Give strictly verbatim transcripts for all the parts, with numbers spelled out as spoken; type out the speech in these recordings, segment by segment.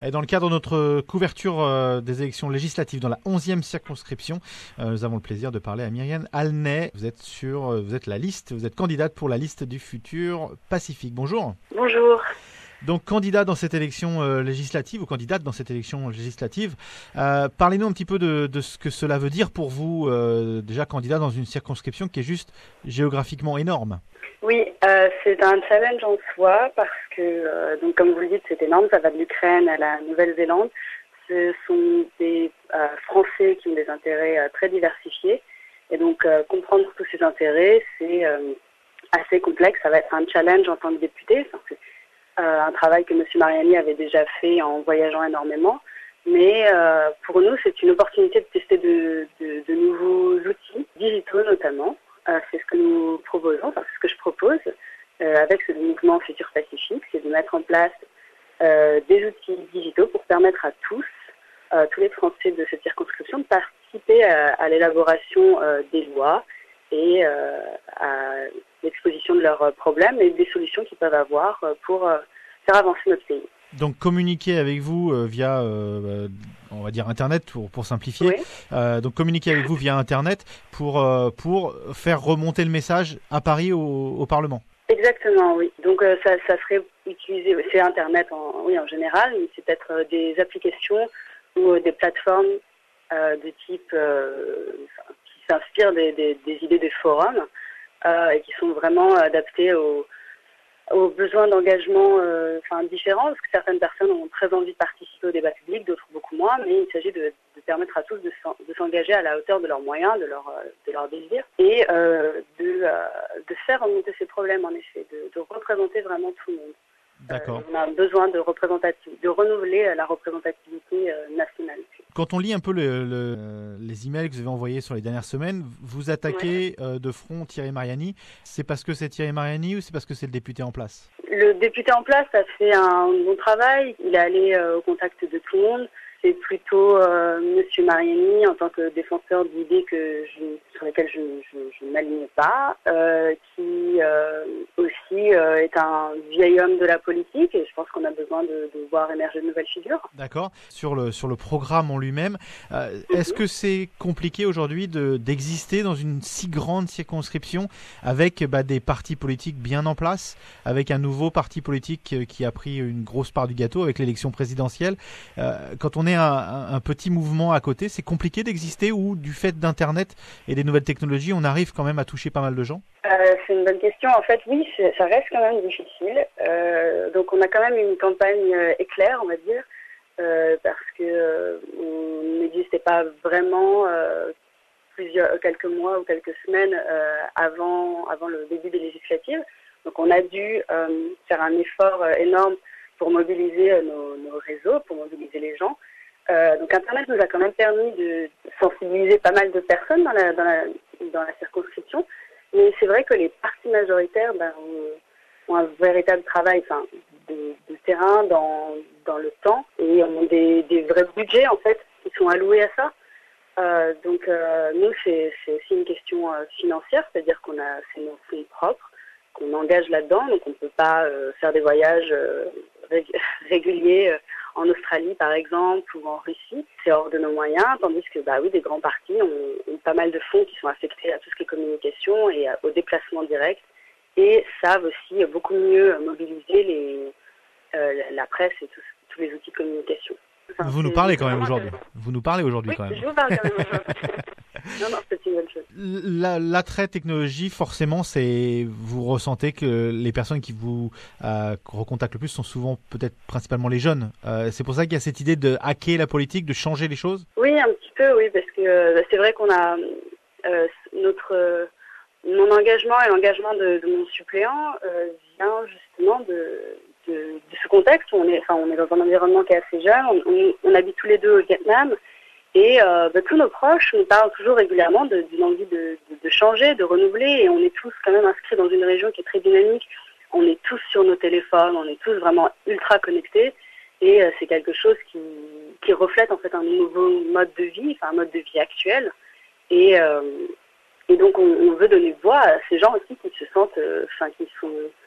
Et dans le cadre de notre couverture euh, des élections législatives dans la onzième circonscription, euh, nous avons le plaisir de parler à Myriam Alnay. Vous êtes sur, euh, vous êtes la liste, vous êtes candidate pour la liste du futur Pacifique. Bonjour. Bonjour. Donc candidat dans cette élection euh, législative ou candidate dans cette élection législative. Euh, parlez-nous un petit peu de, de ce que cela veut dire pour vous, euh, déjà candidat dans une circonscription qui est juste géographiquement énorme. Oui, euh, c'est un challenge en soi parce que, euh, donc comme vous le dites, c'est énorme, ça va de l'Ukraine à la Nouvelle-Zélande. Ce sont des euh, Français qui ont des intérêts euh, très diversifiés et donc euh, comprendre tous ces intérêts, c'est euh, assez complexe. Ça va être un challenge en tant que député. Enfin, c'est euh, un travail que M. Mariani avait déjà fait en voyageant énormément. Mais euh, pour nous, c'est une opportunité de tester de, de, de nouveaux outils, digitaux notamment. Euh, c'est ce que nous proposons, enfin, c'est ce que je propose euh, avec ce mouvement Futur Pacifique, c'est de mettre en place euh, des outils digitaux pour permettre à tous, euh, tous les Français de cette circonscription, de participer à, à l'élaboration euh, des lois et euh, à l'exposition de leurs problèmes et des solutions qu'ils peuvent avoir pour euh, faire avancer notre pays. Donc communiquer avec vous euh, via, euh, on va dire Internet pour, pour simplifier. Oui. Euh, donc communiquer avec vous via Internet pour, euh, pour faire remonter le message à Paris au, au Parlement. Exactement, oui. Donc euh, ça, ça serait utilisé, c'est Internet en, oui, en général, mais c'est peut-être euh, des applications ou euh, des plateformes euh, de type euh, qui s'inspirent des, des, des idées des forums euh, et qui sont vraiment adaptées aux aux besoins d'engagement euh, enfin, différents, parce que certaines personnes ont très envie de participer au débat public, d'autres beaucoup moins, mais il s'agit de, de permettre à tous de, de s'engager à la hauteur de leurs moyens, de leur, de leur désir, et euh, de, euh, de faire remonter ces problèmes, en effet, de, de représenter vraiment tout le monde. D'accord. Euh, on a besoin de, représentativité, de renouveler la représentativité euh, nationale. Quand on lit un peu le, le, les emails que vous avez envoyés sur les dernières semaines, vous attaquez ouais. euh, de front Thierry Mariani. C'est parce que c'est Thierry Mariani ou c'est parce que c'est le député en place? Le député en place a fait un bon travail. Il est allé euh, au contact de tout le monde. C'est plutôt euh, M. Mariani, en tant que défenseur d'idées que je, sur lesquelles je, je, je ne m'aligne pas, euh, qui euh, aussi euh, est un vieil homme de la politique, et je pense qu'on a besoin de, de voir émerger de nouvelles figures. D'accord. Sur le, sur le programme en lui-même, euh, mm-hmm. est-ce que c'est compliqué aujourd'hui de, d'exister dans une si grande circonscription avec bah, des partis politiques bien en place, avec un nouveau parti politique qui a pris une grosse part du gâteau avec l'élection présidentielle? euh, Quand on est Un, un, un petit mouvement à côté, c'est compliqué d'exister ou du fait d'Internet et des nouvelles technologies, on arrive quand même à toucher pas mal de gens? euh, C'est une bonne question. En fait, oui, ça reste quand même difficile. Euh, donc, on a quand même une campagne euh, éclair, on va dire, euh, parce que euh, on n'existait pas vraiment euh, plusieurs, quelques mois ou quelques semaines euh, avant, avant le début des législatives. Donc, on a dû euh, faire un effort euh, énorme pour mobiliser euh, nos, nos réseaux, pour mobiliser les gens. Euh, donc Internet nous a quand même permis de sensibiliser pas mal de personnes dans la, dans la, dans la circonscription, mais c'est vrai que les partis majoritaires ben, ont, ont un véritable travail enfin, de, de terrain dans, dans le temps et ont des, des vrais budgets en fait qui sont alloués à ça. Euh, donc euh, nous c'est, c'est aussi une question euh, financière, c'est-à-dire qu'on a c'est nos fonds propres qu'on engage là-dedans, donc on ne peut pas euh, faire des voyages euh, rég- réguliers euh, en Australie par exemple ou en Russie, c'est hors de nos moyens, tandis que bah oui, des grands partis ont, ont pas mal de fonds qui sont affectés à tout ce qui est communication et à, au déplacement direct et savent aussi beaucoup mieux mobiliser les, euh, la presse et tous, tous les outils de communication. Enfin, vous nous parlez quand même aujourd'hui. Vous nous parlez aujourd'hui oui, quand même. Je vous parle quand même aujourd'hui. Non, non, c'est une bonne chose. La, l'attrait technologie, forcément, c'est vous ressentez que les personnes qui vous euh, recontactent le plus sont souvent peut-être principalement les jeunes. Euh, c'est pour ça qu'il y a cette idée de hacker la politique, de changer les choses. Oui, un petit peu, oui, parce que euh, c'est vrai qu'on a euh, notre euh, mon engagement et l'engagement de, de mon suppléant euh, vient justement de, de, de ce contexte où on est, enfin, on est dans un environnement qui est assez jeune. On, on, on habite tous les deux au Vietnam. Et euh, bah, tous nos proches nous parlent toujours régulièrement de, d'une envie de, de, de changer, de renouveler. Et on est tous quand même inscrits dans une région qui est très dynamique. On est tous sur nos téléphones, on est tous vraiment ultra connectés. Et euh, c'est quelque chose qui, qui reflète en fait un nouveau mode de vie, enfin un mode de vie actuel. Et, euh, et donc on, on veut donner voix à ces gens aussi qui se sentent, enfin euh, qui sont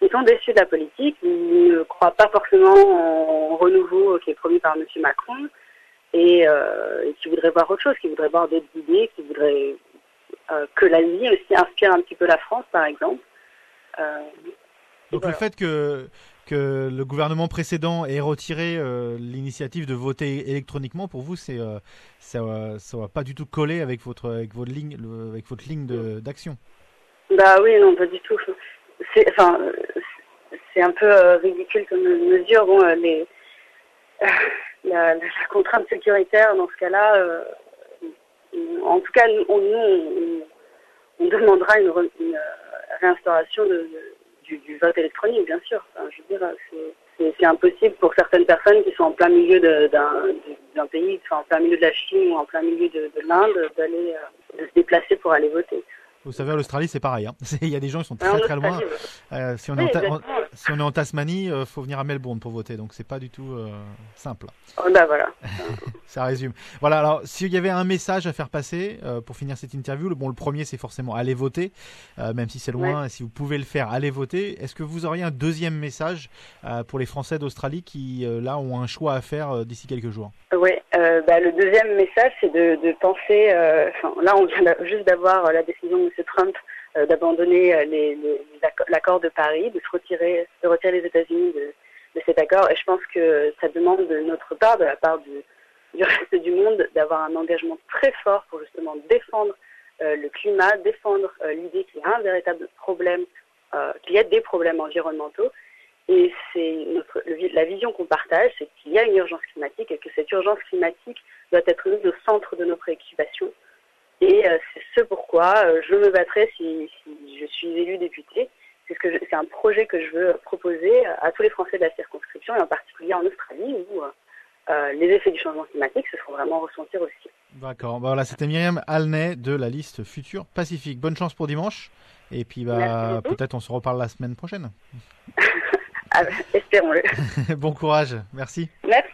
ils sont déçus de la politique, ils ne croient pas forcément en renouveau qui est promis par M. Macron, et, euh, et qui voudraient voir autre chose, qui voudraient voir d'autres idées, qui voudraient euh, que l'Asie aussi inspire un petit peu la France, par exemple. Euh, Donc voilà. Le fait que, que le gouvernement précédent ait retiré euh, l'initiative de voter électroniquement, pour vous, c'est, euh, ça ne va pas du tout coller avec votre, avec votre ligne, le, avec votre ligne de, d'action. Bah oui, non, pas du tout. C'est, enfin, c'est un peu euh, ridicule comme mesure. Bon, euh, les, euh, la, la contrainte sécuritaire, dans ce cas-là, euh, en tout cas, nous, on, nous, on, on demandera une, une réinstauration de, de, du, du vote électronique, bien sûr. Enfin, je veux dire, c'est, c'est, c'est impossible pour certaines personnes qui sont en plein milieu de, d'un, d'un pays, enfin, en plein milieu de la Chine ou en plein milieu de, de l'Inde, d'aller, euh, de se déplacer pour aller voter. Vous savez, l'Australie, c'est pareil. Hein. Il y a des gens qui sont très très loin. Euh, si, on oui, est en ta- en, si on est en Tasmanie, il euh, faut venir à Melbourne pour voter. Donc, c'est pas du tout euh, simple. Oh, bah voilà. Ça résume. Voilà, alors, s'il y avait un message à faire passer euh, pour finir cette interview, le, bon, le premier, c'est forcément aller voter, euh, même si c'est loin. Ouais. Si vous pouvez le faire, allez voter. Est-ce que vous auriez un deuxième message euh, pour les Français d'Australie qui, euh, là, ont un choix à faire euh, d'ici quelques jours? Oui, euh, bah, le deuxième message, c'est de, de penser, euh, là on vient juste d'avoir la décision de M. Trump euh, d'abandonner les, les, l'accord de Paris, de se retirer, de retirer les États-Unis de, de cet accord, et je pense que ça demande de notre part, de la part du, du reste du monde, d'avoir un engagement très fort pour justement défendre euh, le climat, défendre euh, l'idée qu'il y a un véritable problème, euh, qu'il y a des problèmes environnementaux. Et c'est notre, la vision qu'on partage, c'est qu'il y a une urgence climatique et que cette urgence climatique doit être mise au centre de nos préoccupations. Et euh, c'est ce pourquoi euh, je me battrai si, si je suis élue députée. C'est, ce que je, c'est un projet que je veux proposer à tous les Français de la circonscription, et en particulier en Australie, où euh, les effets du changement climatique se feront vraiment ressentir aussi. D'accord. Bah voilà, c'était Myriam Alnay de la liste Futur Pacifique. Bonne chance pour dimanche. Et puis bah, peut-être on se reparle la semaine prochaine. Ah, espérons-le. Bon courage, merci. Merci.